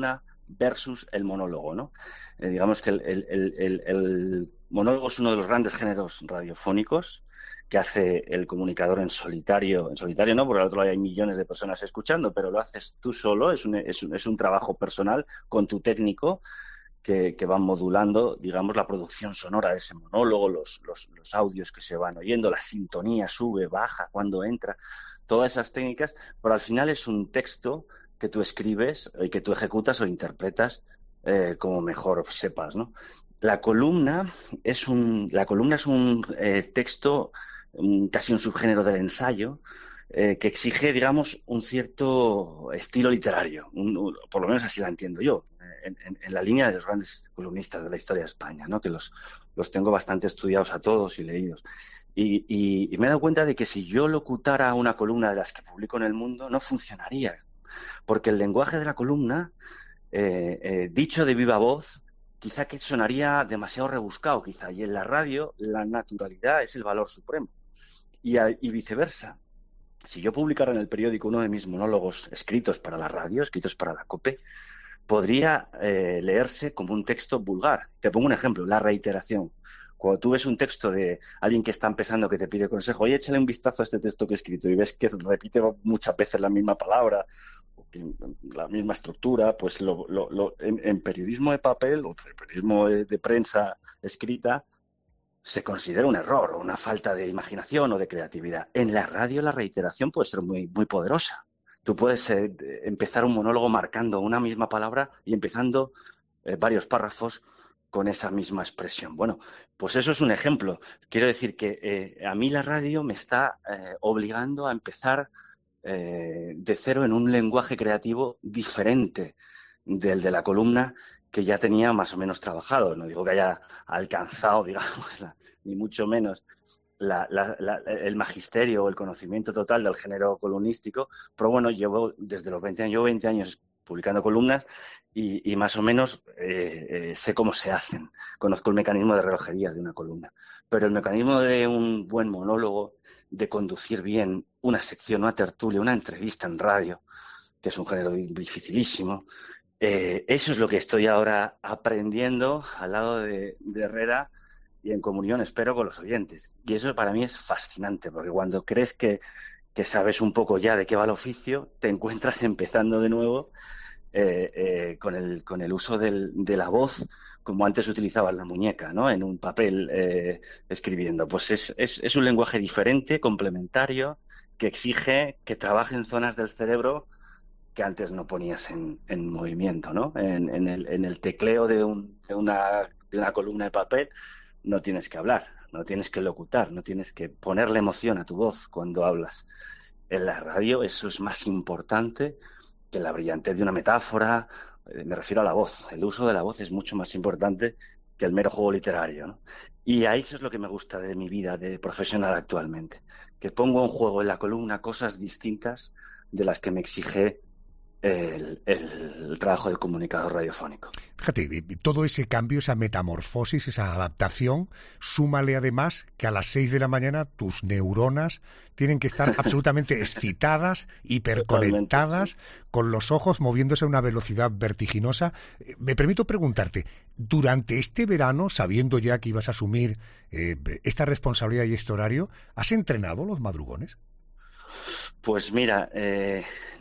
versus el monólogo, ¿no? Eh, digamos que el, el, el, el monólogo es uno de los grandes géneros radiofónicos que hace el comunicador en solitario, en solitario no, porque al otro lado hay millones de personas escuchando, pero lo haces tú solo, es un, es un, es un trabajo personal con tu técnico que, que van modulando, digamos, la producción sonora de ese monólogo, los, los, los audios que se van oyendo, la sintonía sube, baja, cuando entra, todas esas técnicas, pero al final es un texto que tú escribes y que tú ejecutas o interpretas eh, como mejor sepas, ¿no? La columna es un, la columna es un eh, texto, un, casi un subgénero del ensayo, eh, que exige, digamos, un cierto estilo literario, un, un, por lo menos así la entiendo yo, en, en, en la línea de los grandes columnistas de la historia de España, ¿no? Que los, los tengo bastante estudiados a todos y leídos. Y, y, y me he dado cuenta de que si yo locutara una columna de las que publico en El Mundo, no funcionaría, porque el lenguaje de la columna, eh, eh, dicho de viva voz, quizá que sonaría demasiado rebuscado, quizá, y en la radio la naturalidad es el valor supremo. Y, a, y viceversa. Si yo publicara en el periódico uno de mis monólogos escritos para la radio, escritos para la COPE, podría eh, leerse como un texto vulgar. Te pongo un ejemplo, la reiteración. Cuando tú ves un texto de alguien que está empezando, que te pide consejo, oye, échale un vistazo a este texto que he escrito, y ves que repite muchas veces la misma palabra, la misma estructura, pues lo, lo, lo, en, en periodismo de papel o en periodismo de, de prensa escrita se considera un error o una falta de imaginación o de creatividad. En la radio la reiteración puede ser muy, muy poderosa. Tú puedes eh, empezar un monólogo marcando una misma palabra y empezando eh, varios párrafos con esa misma expresión. Bueno, pues eso es un ejemplo. Quiero decir que eh, a mí la radio me está eh, obligando a empezar eh, de cero en un lenguaje creativo diferente del de la columna que ya tenía más o menos trabajado. No digo que haya alcanzado, digamos, la, ni mucho menos la, la, la, el magisterio o el conocimiento total del género columnístico, pero bueno, llevo desde los veinte años, llevo veinte años publicando columnas y, y más o menos eh, eh, sé cómo se hacen. Conozco el mecanismo de relojería de una columna, pero el mecanismo de un buen monólogo, de conducir bien una sección, una tertulia, una entrevista en radio, que es un género dificilísimo, eh, eso es lo que estoy ahora aprendiendo al lado de, de Herrera y en comunión, espero, con los oyentes. Y eso para mí es fascinante, porque cuando crees que, que sabes un poco ya de qué va el oficio, te encuentras empezando de nuevo eh, eh, con, el, con el uso del, de la voz, como antes utilizabas la muñeca, ¿no? En un papel eh, escribiendo. Pues es, es, es un lenguaje diferente, complementario, que exige que trabaje en zonas del cerebro que antes no ponías en, en movimiento, ¿no? En, en, el, en el tecleo de, un, de, una, de una columna de papel no tienes que hablar, no tienes que locutar, no tienes que ponerle emoción a tu voz cuando hablas. En la radio eso es más importante que la brillantez de una metáfora. Me refiero a la voz. El uso de la voz es mucho más importante que el mero juego literario, ¿no? Y a eso es lo que me gusta de mi vida de profesional actualmente, que pongo en juego en la columna cosas distintas de las que me exige El, el, el trabajo del comunicador radiofónico. Fíjate, todo ese cambio, esa metamorfosis, esa adaptación, súmale además que a las seis de la mañana tus neuronas tienen que estar absolutamente excitadas, hiperconectadas, sí, con los ojos moviéndose a una velocidad vertiginosa. Me permito preguntarte, durante este verano, sabiendo ya que ibas a asumir eh, esta responsabilidad y este horario, ¿has entrenado los madrugones? Pues mira, eh,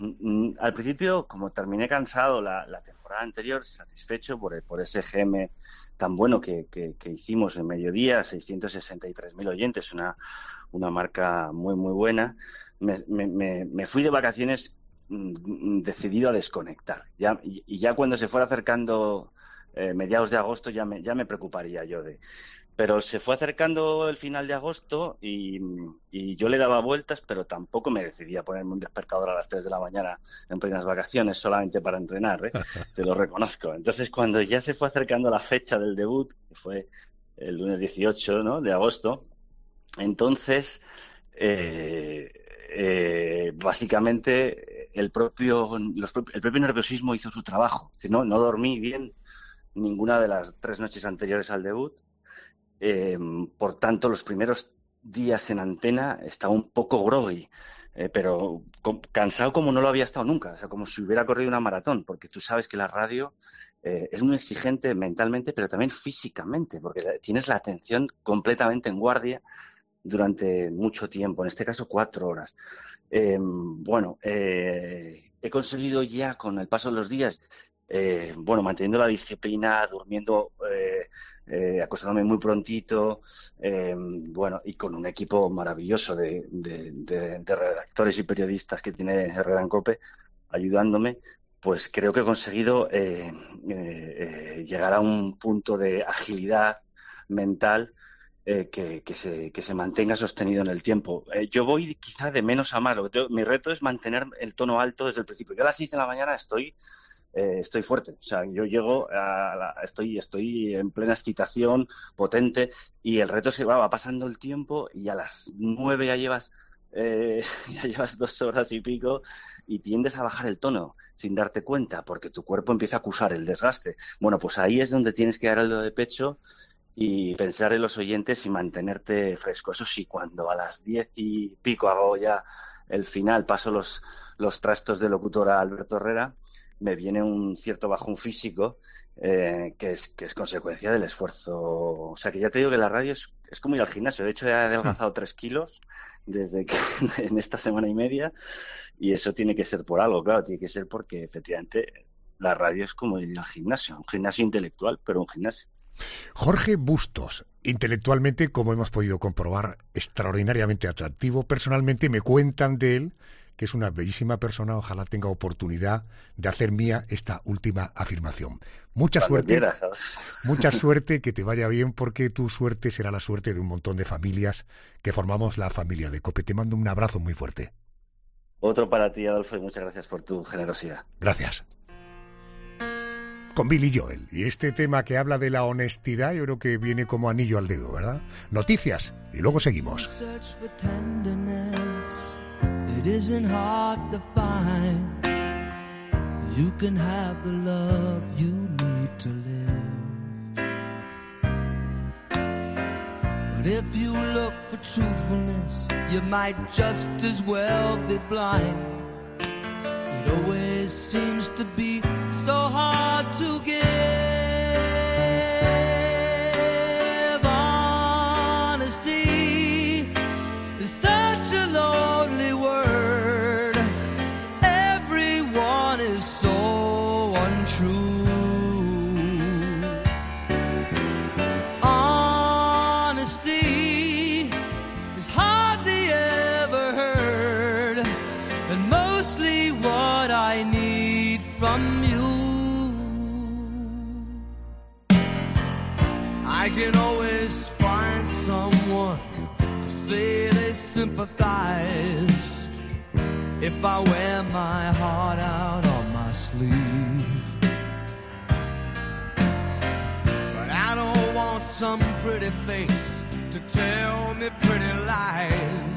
al principio, como terminé cansado la, la temporada anterior, satisfecho por, por ese G M tan bueno que, que, que hicimos en mediodía, seiscientos sesenta y tres mil oyentes, una, una marca muy, muy buena, me, me, me fui de vacaciones decidido a desconectar. Ya, y ya cuando se fuera acercando eh, mediados de agosto ya me, ya me preocuparía yo de... Pero se fue acercando el final de agosto y, y yo le daba vueltas, pero tampoco me decidí a ponerme un despertador a las tres de la mañana en plenas vacaciones solamente para entrenar, ¿eh? Te lo reconozco. Entonces, cuando ya se fue acercando la fecha del debut, que fue el lunes dieciocho, ¿no?, de agosto, entonces, eh, eh, básicamente, el propio, los, el propio nerviosismo hizo su trabajo. Es decir, no, no dormí bien ninguna de las tres noches anteriores al debut. Eh, por tanto, los primeros días en antena estaba un poco groggy. eh, pero con, cansado como no lo había estado nunca, o sea, como si hubiera corrido una maratón, porque tú sabes que la radio eh, es muy exigente mentalmente, pero también físicamente, porque tienes la atención completamente en guardia durante mucho tiempo, en este caso cuatro horas. Eh, bueno, eh, he conseguido ya con el paso de los días, eh, bueno, manteniendo la disciplina, durmiendo, eh, eh, acostándome muy prontito, eh, bueno, y con un equipo maravilloso de, de, de, de redactores y periodistas que tiene Herrera en COPE ayudándome, pues creo que he conseguido eh, eh, eh, llegar a un punto de agilidad mental Eh, que, que, se, que se mantenga sostenido en el tiempo. Eh, yo voy quizá de menos a más. Lo que tengo, mi reto es mantener el tono alto desde el principio. Yo a las seis de la mañana estoy eh, estoy fuerte. O sea, yo llego a la, estoy estoy en plena excitación, potente, y el reto es que va, va pasando el tiempo y a las nueve ya llevas eh, ya llevas dos horas y pico y tiendes a bajar el tono sin darte cuenta porque tu cuerpo empieza a acusar el desgaste. Bueno, pues ahí es donde tienes que dar el dedo de pecho y pensar en los oyentes y mantenerte fresco. Eso sí, cuando a las diez y pico hago ya el final, paso los, los trastos de locutor a Alberto Herrera, me viene un cierto bajón físico eh, que, es, que es consecuencia del esfuerzo. O sea, que ya te digo que la radio es, es como ir al gimnasio. De hecho, he adelgazado tres kilos desde que en esta semana y media, y eso tiene que ser por algo, claro, tiene que ser porque efectivamente la radio es como ir al gimnasio, un gimnasio intelectual, pero un gimnasio. Jorge Bustos, intelectualmente, como hemos podido comprobar, extraordinariamente atractivo. Personalmente me cuentan de él que es una bellísima persona. Ojalá tenga oportunidad de hacer mía esta última afirmación. Mucha Cuando suerte, quieras, ¿sabes? mucha suerte, que te vaya bien, porque tu suerte será la suerte de un montón de familias que formamos la familia de COPE. Te mando un abrazo muy fuerte. Otro para ti, Adolfo, y muchas gracias por tu generosidad. Gracias. Con Billy Joel. Y este tema que habla de la honestidad, yo creo que viene como anillo al dedo, ¿verdad? Noticias y luego seguimos. It isn't hard to find. You can have the love you need to live. But if you look for truthfulness, you might just as well be blind. It always seems to be so hard to give. Honesty is such a lonely word. Everyone is so untrue. Honesty is hardly ever heard, and mostly what I need from you. I can always find someone to say they sympathize if I wear my heart out on my sleeve. But I don't want some pretty face to tell me pretty lies.